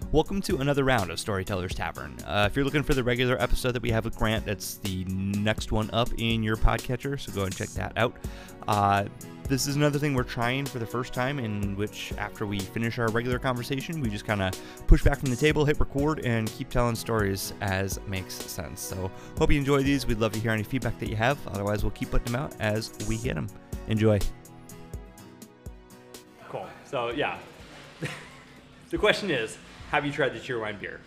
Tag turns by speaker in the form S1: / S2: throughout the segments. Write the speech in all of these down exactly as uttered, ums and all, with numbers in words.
S1: Welcome to another round of Storytellers Tavern. Uh, if you're looking for the regular episode that we have with Grant, that's the next one up in your podcatcher, so go and check that out. Uh, this is another thing we're trying for the first time, in which after we finish our regular conversation, we just kind of push back from the table, hit record, and keep telling stories as makes sense. So hope you enjoy these. We'd love to hear any feedback that you have. Otherwise, we'll keep putting them out as we get them. Enjoy.
S2: Cool. So, yeah. The question is, have you tried the Cheerwine beer?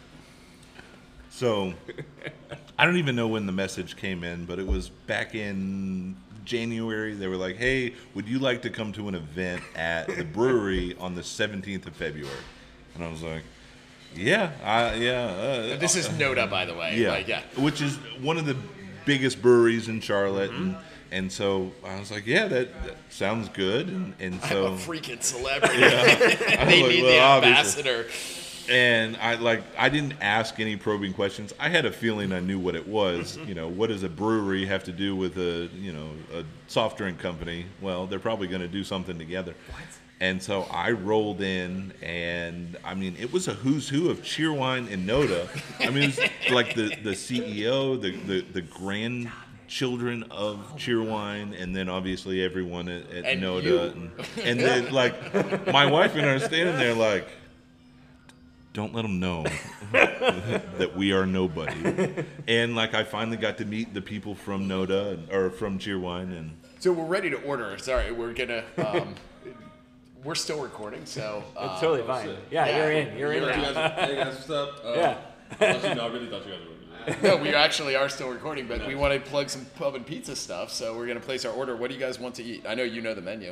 S3: So, I don't even know when the message came in, but it was back in January. They were like, hey, would you like to come to an event at the brewery on the seventeenth of February? And I was like, yeah, I, yeah. Uh,
S4: this is Noda, by the way.
S3: Yeah,
S4: like, yeah.
S3: Which is one of the biggest breweries in Charlotte.
S4: Mm-hmm.
S3: And, and so I was like, yeah, that, that sounds good. And, and so
S4: I'm a freaking celebrity.
S3: Yeah.
S4: They
S3: like,
S4: need
S3: well,
S4: the ambassador.
S3: And I like I didn't ask any probing questions. I had a feeling I knew what it was. You know, what does a brewery have to do with a you know a soft drink company? Well, they're probably going to do something together. What? And so I rolled in, and I mean, it was a who's who of Cheerwine and Noda. I mean, it was like the the C E O, the the the grandchildren of Cheerwine, and then obviously everyone at, at
S4: And
S3: Noda,
S4: you.
S3: and, and then like my wife and I are standing there like, don't let them know that we are nobody. And like I finally got to meet the people from Noda or from Cheerwine, and
S4: So we're ready to order. Sorry, we're gonna. Um, we're still recording, so uh,
S2: It's totally fine. Yeah,
S4: yeah.
S2: you're in. You're in
S4: You're
S2: now.
S4: in.
S5: Hey guys, what's up? Uh,
S2: Yeah.
S5: Actually, no, I really thought you guys were.
S4: No, we actually are still recording, but we want to plug some pub and pizza stuff. So we're gonna place our order. What do you guys want to eat? I know you know the menu.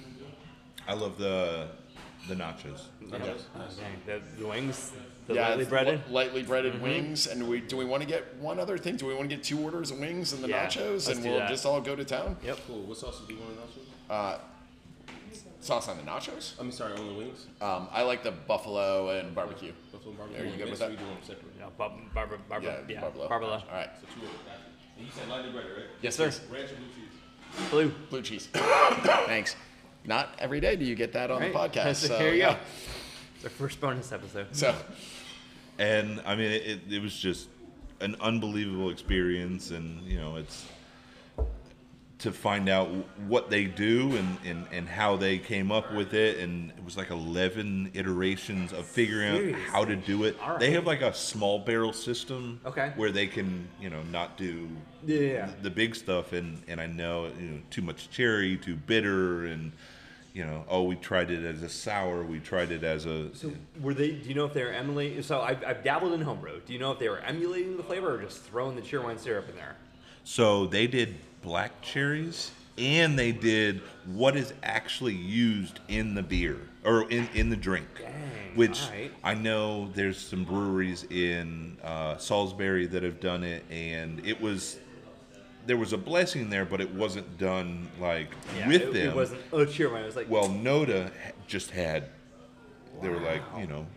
S3: I love the the nachos.
S2: Okay. The, the wings, the
S4: yeah,
S2: lightly
S4: it's
S2: breaded.
S4: li- lightly breaded wings, and we do we want to get one other thing? Do we want to get two orders of wings and the
S2: Yeah,
S4: nachos,
S2: let's
S4: and
S2: do
S4: we'll
S2: that.
S4: just all go to town?
S2: Yep.
S5: Cool. What sauce do you want in nachos?
S4: Uh, sauce on the nachos.
S5: I mean, sorry, on the wings.
S4: Um, I like the buffalo and barbecue.
S5: Buffalo barbecue.
S4: Are you good
S5: Make
S4: with
S5: sure
S4: that?
S5: you do them separate.
S2: No, Bar- Barbara, Barbara,
S4: Yeah,
S2: yeah,
S4: Barbalo.
S2: Barbara.
S4: All right.
S5: So two of them. And you said lightly breaded, right?
S4: Yes,
S2: Sir.
S4: sir.
S5: Ranch or blue cheese?
S2: Blue.
S4: Blue cheese. Thanks. Not every day do you get that on
S2: Right.
S4: the podcast.
S2: So
S4: So
S2: here you
S4: yeah.
S2: go. It's our first bonus episode.
S4: So
S3: And I mean, it, it was just an unbelievable experience, and you know, it's to find out what they do and, and, and how they came up with it, and it was like eleven iterations of figuring
S2: Seriously?
S3: out how to do it.
S2: All right.
S3: They have like a small barrel system,
S2: Okay.
S3: where they can you know not do
S2: Yeah.
S3: the, the big stuff, and, and I know you know too much cherry, too bitter, and you know oh we tried it as a sour, we tried it as a
S2: So were they? Do you know if they were emulating? So I've, I've dabbled in homebrew. Do you know if they were emulating the flavor or just throwing the Cheerwine syrup in there?
S3: So they did black cherries, and they did what is actually used in the beer or in, in the drink.
S2: Dang,
S3: Which
S2: alright.
S3: I know there's some breweries in uh, Salisbury that have done it, and it was there was a blessing there, but it wasn't done like
S2: Yeah,
S3: with
S2: it,
S3: them.
S2: It wasn't a Cheerwine. It was like,
S3: Well, Noda ha- just had. They were like, you know,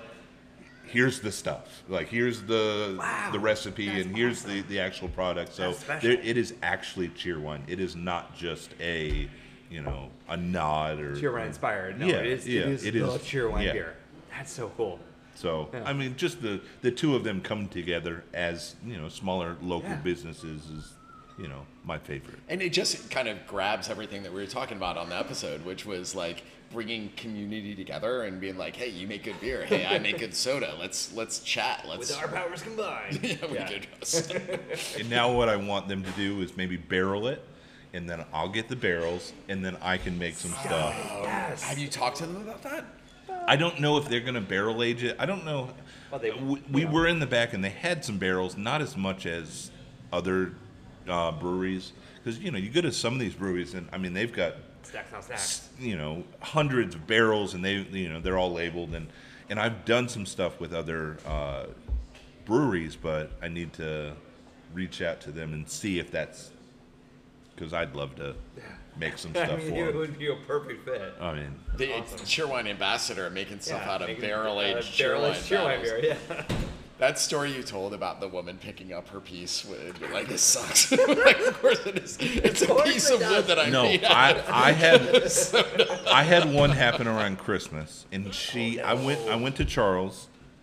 S3: here's the stuff. Like, here's the
S2: Wow,
S3: the recipe,
S2: that's
S3: and here's the, the actual product. So
S2: That's special.
S3: there, it is actually Cheerwine. It is not just a, you know, a nod or
S2: Cheerwine inspired. No,
S3: Yeah,
S2: it is.
S3: yeah,
S2: it is
S3: it
S2: the
S3: is.
S2: Cheerwine
S3: Yeah.
S2: beer. That's so cool.
S3: So
S2: Yeah.
S3: I mean, just the the two of them come together as you know smaller local
S2: Yeah.
S3: businesses is, you know, my favorite.
S4: and it just kind of grabs everything that we were talking about on the episode, which was like bringing community together and being like, hey, you make good beer. Hey, I make good soda. Let's let's chat. Let's
S2: With our powers combined.
S4: yeah, we
S2: Yeah.
S4: did us.
S3: And now what I want them to do is maybe barrel it, and then I'll get the barrels, and then I can make some stuff.
S2: Yes.
S4: Have you talked to them about that?
S3: I don't know if they're going to barrel age it. I don't know.
S2: Well, they-
S3: we we
S2: yeah.
S3: were in the back, and they had some barrels, not as much as other uh, breweries. Because, you know, you go to some of these breweries, and, I mean, they've got,
S2: Stacks on stacks.
S3: you know, hundreds of barrels, and they, you know, they're all labeled. And, and I've done some stuff with other uh, breweries, but I need to reach out to them and see if that's, because I'd love to make some
S2: I
S3: stuff
S2: mean,
S3: for
S2: it
S3: them.
S2: would be a perfect fit.
S3: I mean,
S4: The Cheerwine ambassador making stuff out of
S2: making,
S4: barrel
S2: uh,
S4: aged
S2: barrel-aged
S4: Cheerwine
S2: Cheerwine
S4: bottles.
S2: beer. Yeah.
S4: That story you told about the woman picking up her piece would be like, this sucks. Like, of course it is. It's a
S2: course
S4: piece
S2: it
S4: of
S2: does.
S4: wood that I
S3: no,
S4: made.
S3: I, I had I had one happen around Christmas, and she I went I went to Charles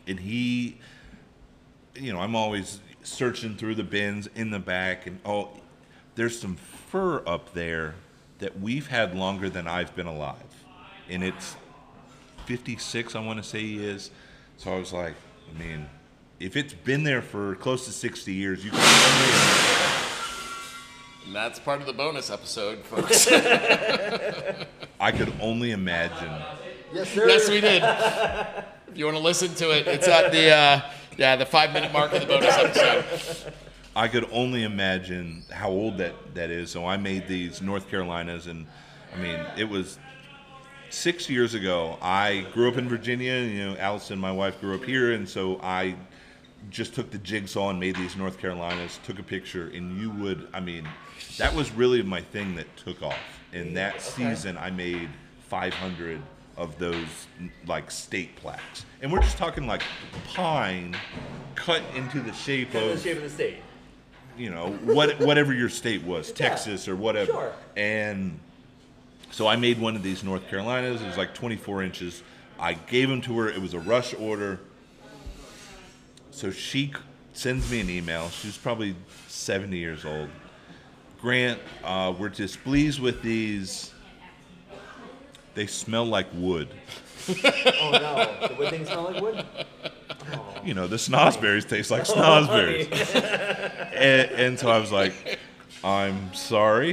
S3: and he, you know, I'm always searching through the bins in the back, and oh, there's some fur up there that we've had longer than I've been alive, and it's fifty-six, I want to say he is. So I was like, I mean, if it's been there for close to sixty years, you can only.
S4: And that's part of the bonus episode, folks.
S3: I could only imagine.
S2: Yes, sir.
S4: Yes, we did. If you want to listen to it, it's at the uh, yeah the five minute mark of the bonus episode.
S3: I could only imagine how old that, that is. So I made these North Carolinas, and I mean, it was six years ago. I grew up in Virginia. You know, Allison, my wife, grew up here, and so I just took the jigsaw and made these North Carolinas, took a picture, and you would, I mean, that was really my thing that took off. In that
S2: Okay.
S3: season, I made five hundred of those, like, state plaques. And we're just talking, like, pine cut into the shape
S2: Kind of
S3: of,
S2: the shape of the state.
S3: you know, what whatever your state was, Texas or whatever.
S2: Sure.
S3: And so I made one of these North Carolinas. It was like twenty-four inches. I gave them to her. It was a rush order. So she c- sends me an email. She was probably seventy years old. Grant, uh, we're displeased with these. They smell like wood.
S2: Oh no, the wood things smell like wood. Oh.
S3: You know, the snozzberries taste like snozzberries. and, and so I was like, I'm sorry.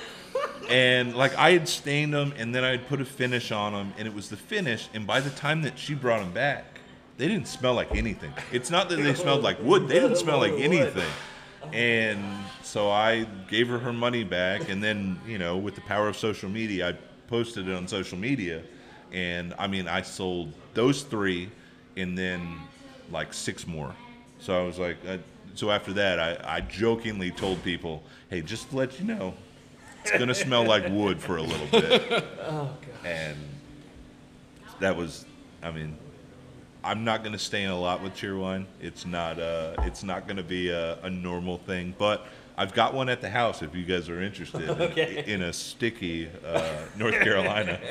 S3: And like I had stained them, and then I'd put a finish on them, and it was the finish. And by the time that she brought them back, they didn't smell like anything. It's not that they smelled like wood; they didn't smell like anything. And so I gave her her money back, and then you know, with the power of social media, I posted it on social media, and I mean, I sold those three, and then like six more. So I was like, uh, so after that, I, I jokingly told people, "Hey, just to let you know, it's gonna smell like wood for a little bit."
S2: Oh god.
S3: And that was, I mean, I'm not gonna stay in a lot with Cheerwine. It's not, uh, it's not gonna be a, a normal thing. But I've got one at the house if you guys are interested
S2: Okay.
S3: in, in a sticky uh, North Carolina.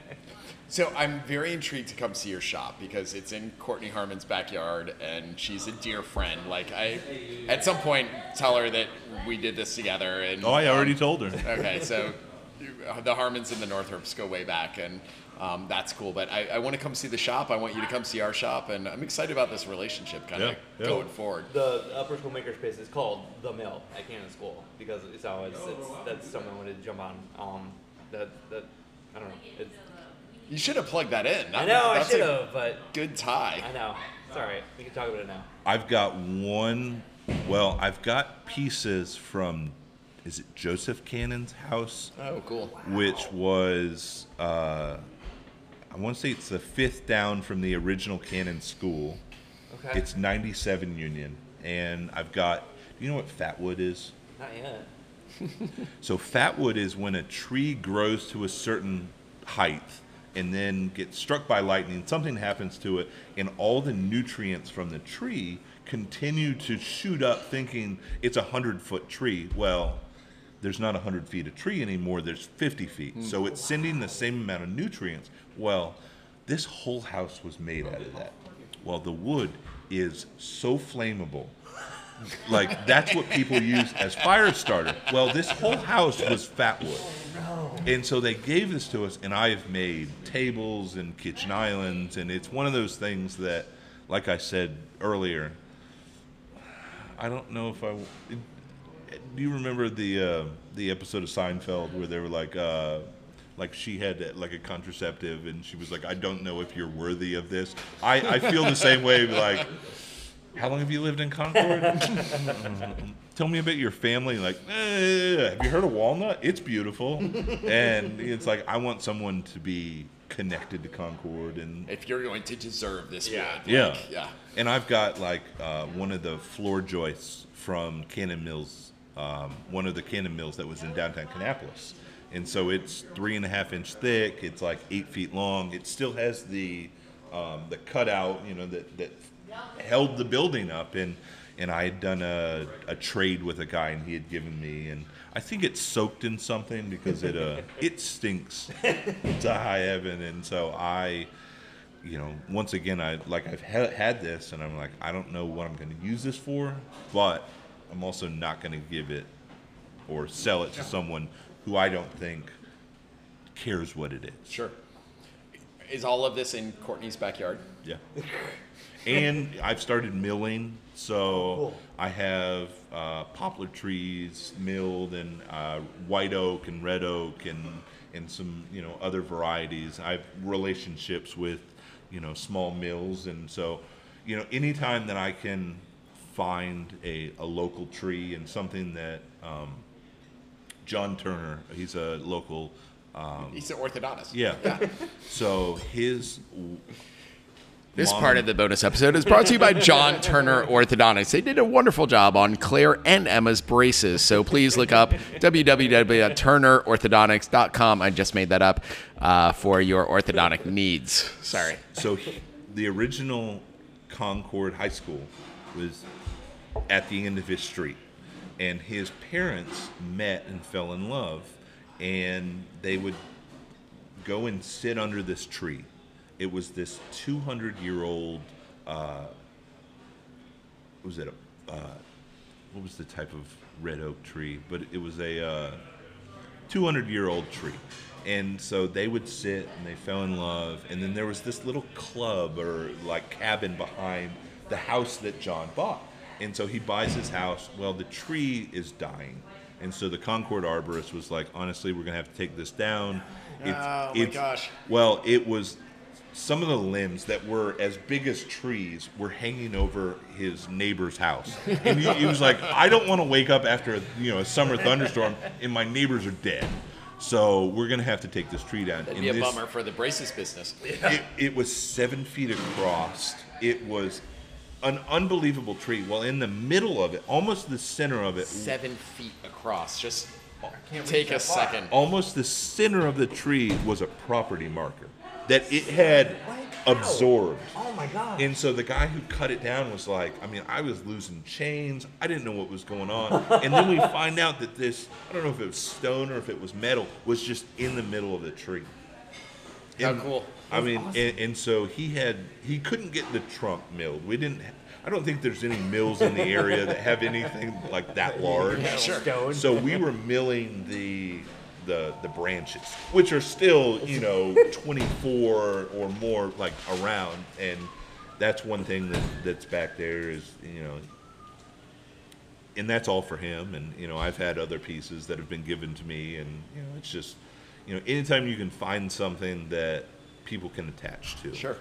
S4: So I'm very intrigued to come see your shop because it's in Courtney Harmon's backyard, and she's a dear friend. Like I, at some point, tell her that we did this together. And
S3: Oh, I already
S4: um,
S3: told her.
S4: Okay, so the Harmons and the Northrops go way back, and um, that's cool. But I, I want to come see the shop. I want you to come see our shop, and I'm excited about this relationship kind of
S3: Yeah, yeah.
S4: going forward.
S2: The upper school makerspace is called The Mill at Cannon School because it's always it's, that's something I wanted to jump on. Um, that that I don't know. It's,
S4: You should have plugged that in.
S2: I know I
S4: That's
S2: should
S4: a
S2: have, but
S4: Good tie.
S2: I know. It's all right. We can talk about it now.
S3: I've got one. Well, I've got pieces from, is it Joseph Cannon's house?
S4: Oh, cool.
S3: Which was, uh, I want to say it's the fifth down from the original Cannon School.
S2: Okay.
S3: It's ninety-seven Union. And I've got, do you know what fatwood is?
S2: Not yet.
S3: So fatwood is when a tree grows to a certain height and then gets struck by lightning, something happens to it, and all the nutrients from the tree continue to shoot up thinking it's a hundred-foot tree. Well, there's not a hundred feet of tree anymore, there's fifty feet. So it's sending the same amount of nutrients. Well, this whole house was made out of that. Well, the wood is so flammable. Like, that's what people use as fire starter. Well, this whole house was fatwood. And so they gave this to us, and I have made tables and kitchen islands, and it's one of those things that, like I said earlier, I don't know if I. Do you remember the uh, the episode of Seinfeld where they were like, uh, like she had like a contraceptive, and she was like, "I don't know if you're worthy of this." I, I feel the same way. Like, how long have you lived in Concord? Tell me about your family. Like, eh, have you heard of Walnut? It's beautiful. And it's like, I want someone to be connected to Concord. And
S4: If you're going to deserve this
S2: Yeah.
S4: wood.
S3: yeah.
S4: Like, yeah.
S3: And I've got like uh, one of the floor joists from Cannon Mills, um, one of the Cannon Mills that was in downtown Kannapolis. And so it's three and a half inch thick. It's like eight feet long. It still has the um, the cutout, you know, that, that held the building up. And and I had done a, a trade with a guy, and he had given me, and I think it's soaked in something because it uh it stinks to high heaven. And so I you know, once again, I like I've ha- had this, and I'm like, I don't know what I'm going to use this for, but I'm also not going to give it or sell it to someone who I don't think cares what it is.
S4: Sure. Is all of this in Courtney's backyard?
S3: Yeah. And I've started milling, so
S2: Cool.
S3: I have uh, poplar trees milled, and uh, white oak and red oak, and and some, you know, other varieties. I have relationships with, you know, small mills, and so, you know, anytime that I can find a, a local tree and something that um, John Turner, he's a local. Um,
S4: He's an orthodontist.
S3: yeah. So his.
S4: This
S3: mom
S4: part
S3: and-
S4: of the bonus episode is brought to you by John Turner Orthodontics. They did a wonderful job on Claire and Emma's braces, so please look up w w w dot turner orthodontics dot com. I just made that up uh, for your orthodontic needs. Sorry.
S3: So he, the original Concord High School was at the end of his street, and his parents met and fell in love, and they would go and sit under this tree. It was this two hundred year old. Uh, what was it a? Uh, what was the type of red oak tree? But it was a uh, two hundred year old tree. And so they would sit and they fell in love. And then there was this little club or like cabin behind the house that John bought. And so he buys his house. Well, the tree is dying. And so the Concord arborist was like, honestly, we're going to have to take this down. It's,
S4: Oh, my
S3: it's-
S4: gosh.
S3: Well, it was some of the limbs that were as big as trees were hanging over his neighbor's house. And he, he was like, I don't want to wake up after a, you know, a summer thunderstorm and my neighbors are dead. So we're going to have to take this tree down.
S4: That'd
S3: And
S4: be a
S3: this-
S4: bummer for the braces business.
S3: it, it was seven feet across. It was an unbelievable tree. Well, in the middle of it, almost the center of it,
S4: Seven feet across. Just
S2: Can't
S4: take
S2: reach
S4: a
S2: that far.
S4: second.
S3: almost the center of the tree was a property marker that it had absorbed.
S2: Oh my god.
S3: And so the guy who cut it down was like, I mean, I was losing chains. I didn't know what was going on. And then we find out that this, I don't know if it was stone or if it was metal, was just in the middle of the tree.
S4: How
S3: And-
S4: cool.
S3: I mean, and, and so he had, he couldn't get the trunk milled. We didn't, I don't think there's any mills in the area that have anything like that large.
S4: Sure.
S2: Stone.
S3: So we were milling the the the branches, which are still, you know, twenty-four or more like around, and that's one thing that that's back there is, you know, and that's all for him. And you know, I've had other pieces that have been given to me, and you know, it's just, you know, anytime you can find something that people can attach to,
S4: Sure.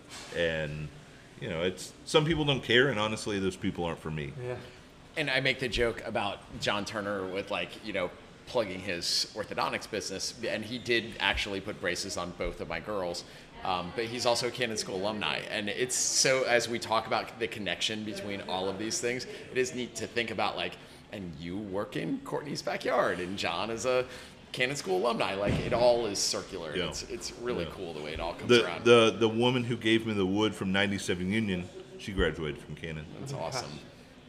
S3: and you know, it's some people don't care, and honestly, those people aren't for me.
S2: Yeah.
S4: And I make the joke about John Turner with, like, you know, plugging his orthodontics business, and he did actually put braces on both of my girls. Um, but he's also a Cannon School alumni, and it's so, as we talk about the connection between all of these things, it is neat to think about, like, and you work in Courtney's backyard, and John is a Cannon School alumni. Like, it all is circular. and
S3: Yeah.
S4: It's it's really
S3: Yeah.
S4: cool the way it all comes
S3: The
S4: around.
S3: the the woman who gave me the wood from ninety-seven Union, she graduated from Cannon.
S4: It's awesome.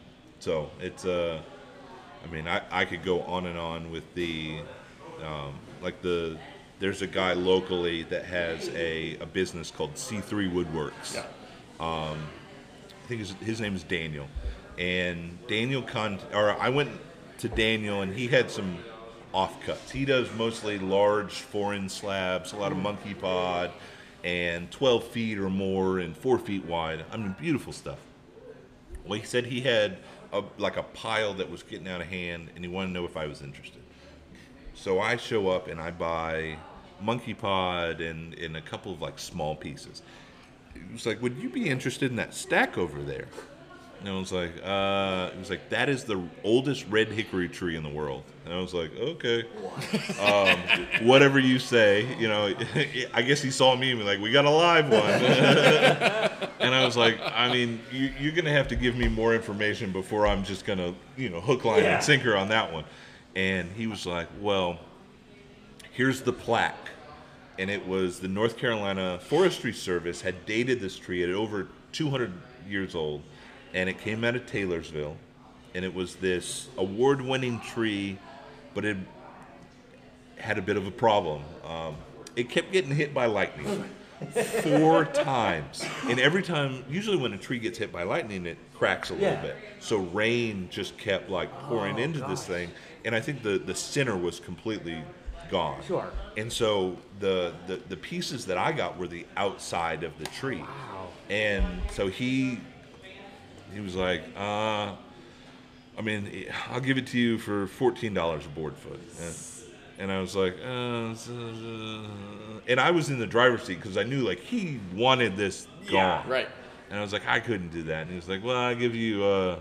S3: So it's uh, I mean, I, I could go on and on with the, um, like the, there's a guy locally that has a, a business called C three Woodworks.
S4: Yeah.
S3: I think his, his name is Daniel, and Daniel con or I went to Daniel and he had some offcuts. He does mostly large foreign slabs, a lot of monkey pod, and twelve feet or more and four feet wide. I mean, beautiful stuff. Well, he said he had a, like a pile that was getting out of hand, and he wanted to know if I was interested. So I show up and I buy monkey pod and, and a couple of like small pieces. He was like, "Would you be interested in that stack over there?" And I was like, uh, "It was like that is the oldest red hickory tree in the world." And I was like, "Okay, um, whatever you say." You know, I guess he saw me and was like, "We got a live one." And I was like, "I mean, you, you're gonna have to give me more information before I'm just gonna, you know, hook, line,
S2: Yeah.
S3: and sinker on that one." And he was like, "Well, here's the plaque." And it was the North Carolina Forestry Service had dated this tree at over two hundred years old, and it came out of Taylorsville, and it was this award-winning tree, but it had a bit of a problem. Um, it kept getting hit by lightning. four times. And every time, usually when a tree gets hit by lightning, it cracks a little
S2: Yeah.
S3: bit. So rain just kept like pouring
S2: Oh,
S3: into this
S2: gosh.
S3: thing. And I think the, the center was completely gone.
S2: Sure.
S3: And so the, the, the pieces that I got were the outside of the tree.
S2: Wow.
S3: And so he he was like, uh, I mean, I'll give it to you for fourteen dollars a board foot. And, and I was like, uh, and I was in the driver's seat because I knew like he wanted this gone.
S2: Yeah,
S4: Right.
S3: And I was like, I couldn't do that. And he was like, well, I'll give you, uh,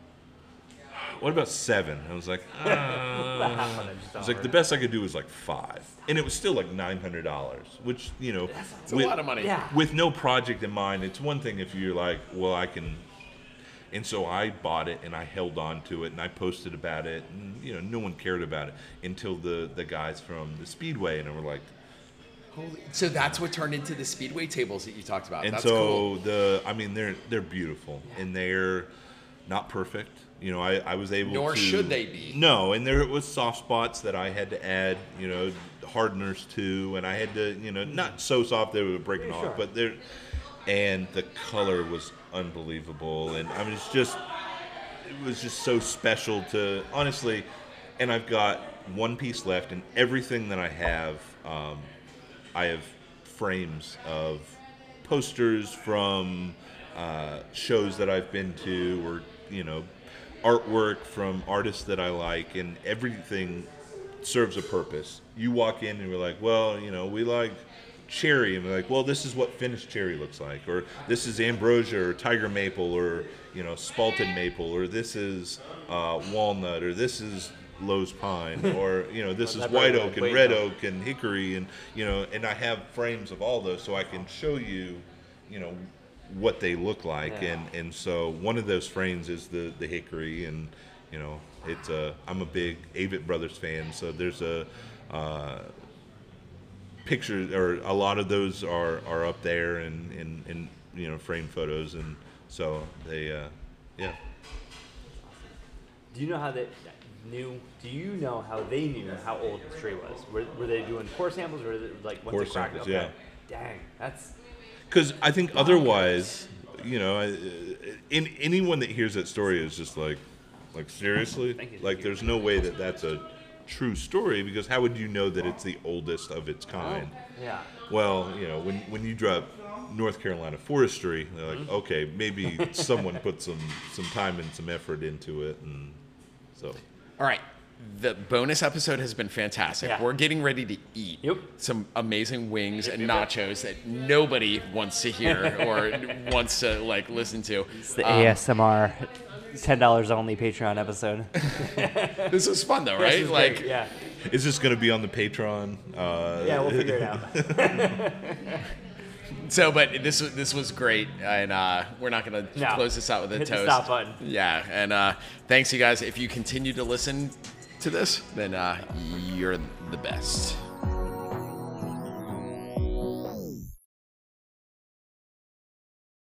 S3: what about seven? I was like, uh, I was like, the best I could do was like five. And it was still like nine hundred dollars, which, you know,
S4: It's a lot of money.
S2: Yeah.
S3: with no project in mind, it's one thing if you're like, well, I can. And so I bought it and I held on to it and I posted about it and, you know, no one cared about it until the, the guys from the Speedway and they were like,
S4: Holy, so that's what turned into the Speedway tables that you talked about.
S3: and
S4: That's
S3: so
S4: cool.
S3: the, I mean, they're, they're beautiful and they're not perfect. You know, I, I was able
S4: Nor
S3: to.
S4: should they be.
S3: No, and there was soft spots that I had to add, you know, hardeners to, and I had to, you know, not so soft they were breaking
S2: Yeah,
S3: off,
S2: sure.
S3: but they're, and the color was unbelievable, and I mean, it's just, it was just so special to, honestly, and I've got one piece left, and everything that I have, um, I have frames of posters from uh, shows that I've been to, or, you know, artwork from artists that I like, and everything serves a purpose. You walk in and we're like, well, you know, we like cherry, and we're like, well, this is what finished cherry looks like, or this is ambrosia or tiger maple, or, you know, spalted maple, or this is uh, walnut, or this is Lowe's pine, or, you know, this is
S2: That
S3: white
S2: very
S3: oak and
S2: wait,
S3: red
S2: no.
S3: oak and hickory, and, you know, and I have frames of all those so I can show you, you know, what they look like.
S2: Yeah.
S3: and and so one of those frames is the the hickory, and, you know, it's a I'm a big Avett Brothers fan, so there's a uh, picture, or a lot of those are are up there, and and, and you know, frame photos, and so they uh, yeah.
S2: Do you know how they knew? Do you know how they knew how old the tree was? Were, were they doing core samples, or were they, like once
S3: Core
S2: it cracked?
S3: samples,
S2: Okay.
S3: yeah.
S2: Dang, that's
S3: Because I think otherwise, you know, I- in anyone that hears that story is just like, like seriously,
S2: Thank you.
S3: like there's no way that that's a true story, because how would you know that it's the oldest of its kind?
S2: yeah.
S3: Well, you know, when when you drop North Carolina forestry, they're
S2: Mm-hmm.
S3: like, okay, maybe someone put some some time and some effort into it, and so.
S4: All right. The bonus episode has been fantastic.
S2: Yeah.
S4: We're getting ready to eat
S2: Yep.
S4: some amazing wings and nachos that nobody wants to hear or wants to like listen to.
S2: It's the
S4: Um,
S2: A S M R ten dollars only Patreon episode.
S4: This was fun though,
S2: This
S4: right?
S2: is
S4: Like,
S2: great, yeah,
S3: Is this going to be on the Patreon? Uh,
S2: yeah, we'll figure it out.
S4: so, but this was this was great, and uh, we're not gonna
S2: No.
S4: close this out with a
S2: Hit the
S4: toast.
S2: stop button.
S4: Yeah, and uh, thanks you guys. If you continue to listen to this, then uh, you're the best.